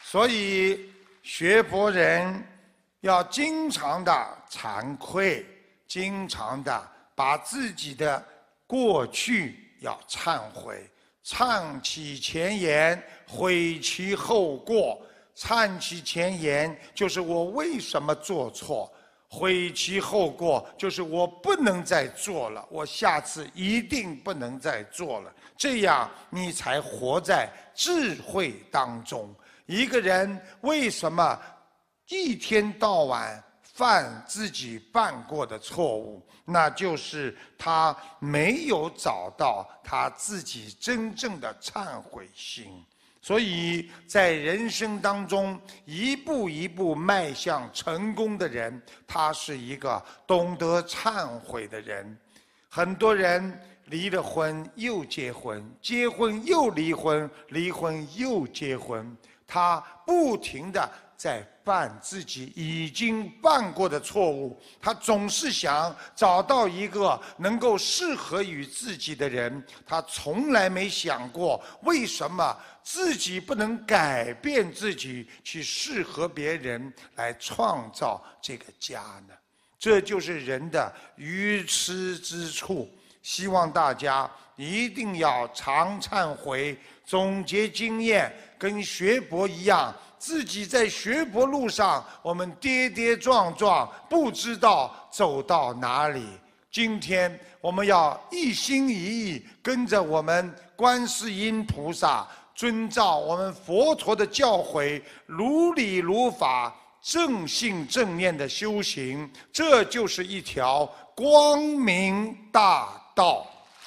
所以学佛人要经常的惭愧，经常的把自己的过去要忏悔，忏其前言，悔其后过。忏其前言就是我为什么做错，悔其后过就是我不能再做了，我下次一定不能再做了。这样你才活在智慧当中。一个人为什么一天到晚犯自己犯过的错误，那就是他没有找到他自己真正的忏悔心。所以在人生当中一步一步迈向成功的人，他是一个懂得忏悔的人。很多人离了婚又结婚，结婚又离婚，离婚又结婚，他不停地在犯自己已经犯过的错误，他总是想找到一个能够适合于自己的人，他从来没想过为什么自己不能改变自己，去适合别人来创造这个家呢？这就是人的愚痴之处。希望大家一定要常忏悔，总结经验，跟学佛一样，自己在学佛路上，我们跌跌撞撞，不知道走到哪里。今天我们要一心一意跟着我们观世音菩萨，遵照我们佛陀的教诲，如理如法，正信正念的修行，这就是一条光明大道。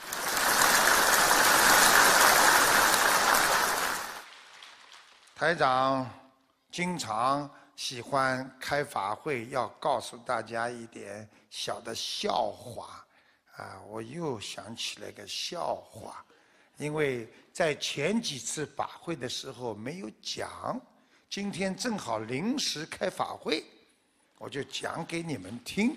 台长经常喜欢开法会，要告诉大家一点小的笑话我又想起了一个笑话，因为在前几次法会的时候没有讲，今天正好临时开法会，我就讲给你们听。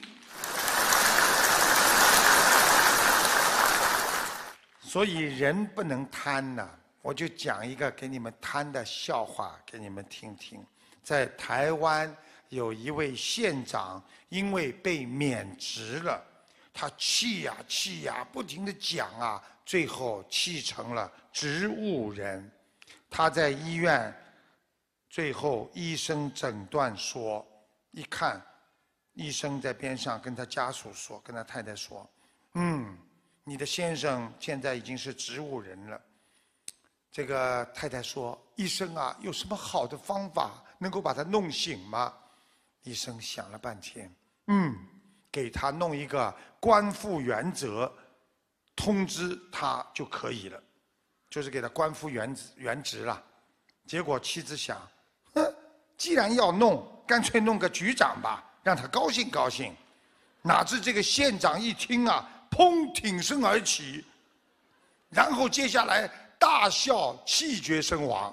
所以人不能贪呐，我就讲一个给你们贪的笑话给你们听听。在台湾有一位县长，因为被免职了，他气呀气呀，不停地讲最后气成了植物人。他在医院，最后医生诊断说，一看，医生在边上跟他家属说，跟他太太说，你的先生现在已经是植物人了。这个太太说，医生有什么好的方法能够把他弄醒吗？医生想了半天，给他弄一个官复原则，通知他就可以了，就是给他官复原职了。结果妻子想，既然要弄，干脆弄个局长吧，让他高兴高兴。哪知这个县长一听砰，挺身而起，然后接下来大笑，气绝身亡。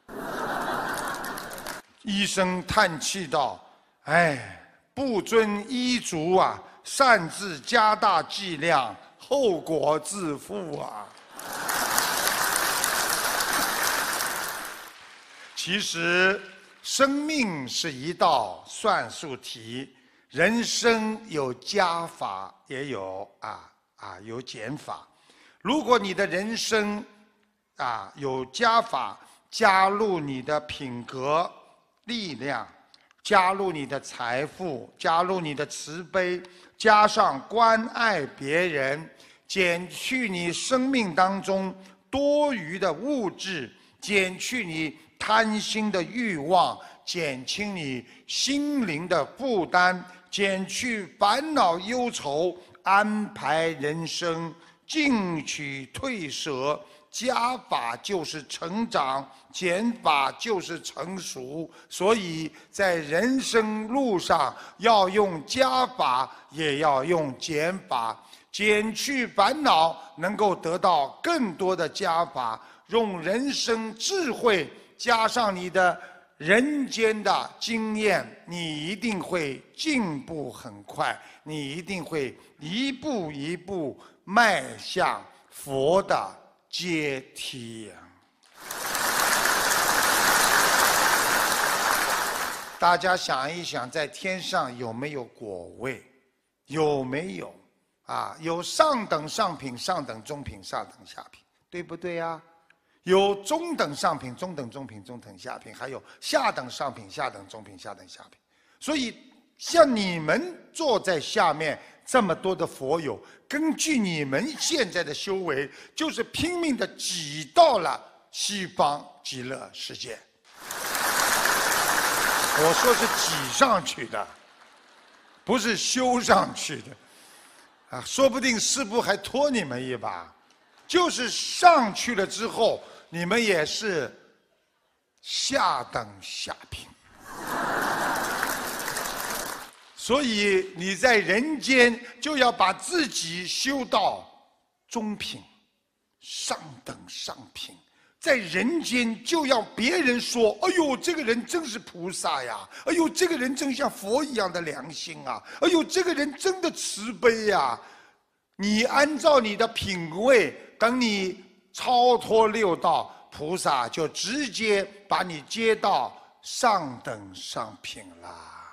医生叹气道：“不遵医嘱擅自加大剂量，后果自负其实，生命是一道算术题，人生有加法，也有有减法。如果你的人生有加法，加入你的品格力量，加入你的财富，加入你的慈悲，加上关爱别人，减去你生命当中多余的物质，减去你贪心的欲望，减轻你心灵的负担，减去烦恼忧愁，安排人生，进取退舍。加法就是成长，减法就是成熟。所以在人生路上，要用加法，也要用减法。减去烦恼，能够得到更多的加法。用人生智慧加上你的人间的经验，你一定会进步很快，你一定会一步一步迈向佛的阶梯大家想一想，在天上有没有果位？有没有？啊，有上等上品、上等中品、上等下品，对不对呀？有中等上品、中等中品、中等下品，还有下等上品、下等中品、下等下品。所以，像你们坐在下面这么多的佛友，根据你们现在的修为，就是拼命的挤到了西方极乐世界。我说是挤上去的，不是修上去的。啊，说不定师父还拖你们一把，就是上去了之后，你们也是下等下品。所以你在人间就要把自己修到中品、上等上品。在人间就要别人说：“哎呦，这个人真是菩萨呀！哎呦，这个人真像佛一样的良心啊！哎呦，这个人真的慈悲呀！”你按照你的品位，等你超脱六道，菩萨就直接把你接到上等上品啦。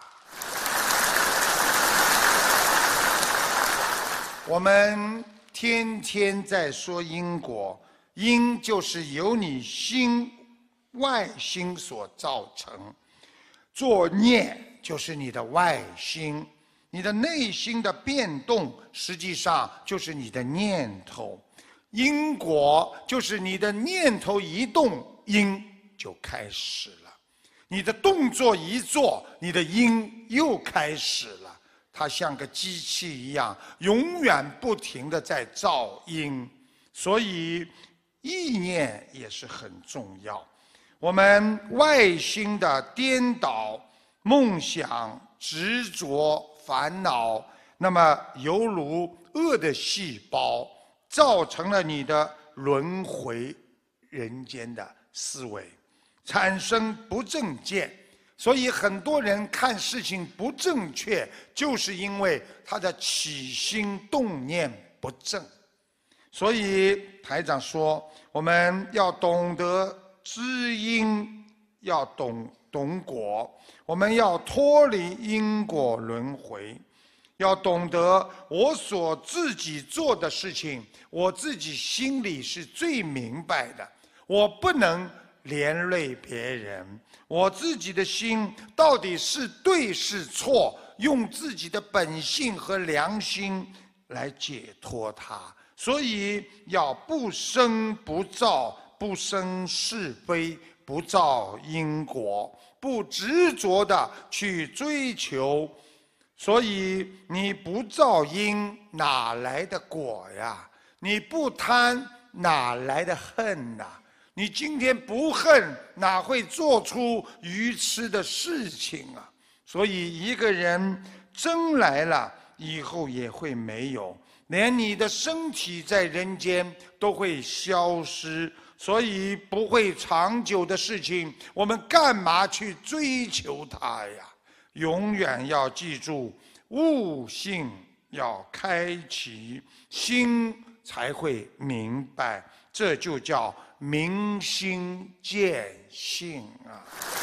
我们天天在说因果。因就是由你心外心所造成，作念就是你的外心，你的内心的变动实际上就是你的念头，因果就是你的念头一动，因就开始了，你的动作一做，你的因又开始了，它像个机器一样，永远不停地在造因，所以意念也是很重要。我们外心的颠倒、梦想、执着、烦恼，那么犹如恶的细胞，造成了你的轮回人间的思维，产生不正见。所以很多人看事情不正确，就是因为他的起心动念不正。所以台长说，我们要懂得知因，要懂果，我们要脱离因果轮回，要懂得我所自己做的事情，我自己心里是最明白的，我不能连累别人，我自己的心到底是对是错，用自己的本性和良心来解脱它。所以要不生不造，不生是非，不造因果，不执着的去追求。所以你不造因，哪来的果呀？你不贪，哪来的恨呐？你今天不恨，哪会做出愚痴的事情啊？所以一个人真来了，以后也会没有。连你的身体在人间都会消失，所以不会长久的事情，我们干嘛去追求它呀？永远要记住，悟性要开启，心才会明白，这就叫明心见性啊。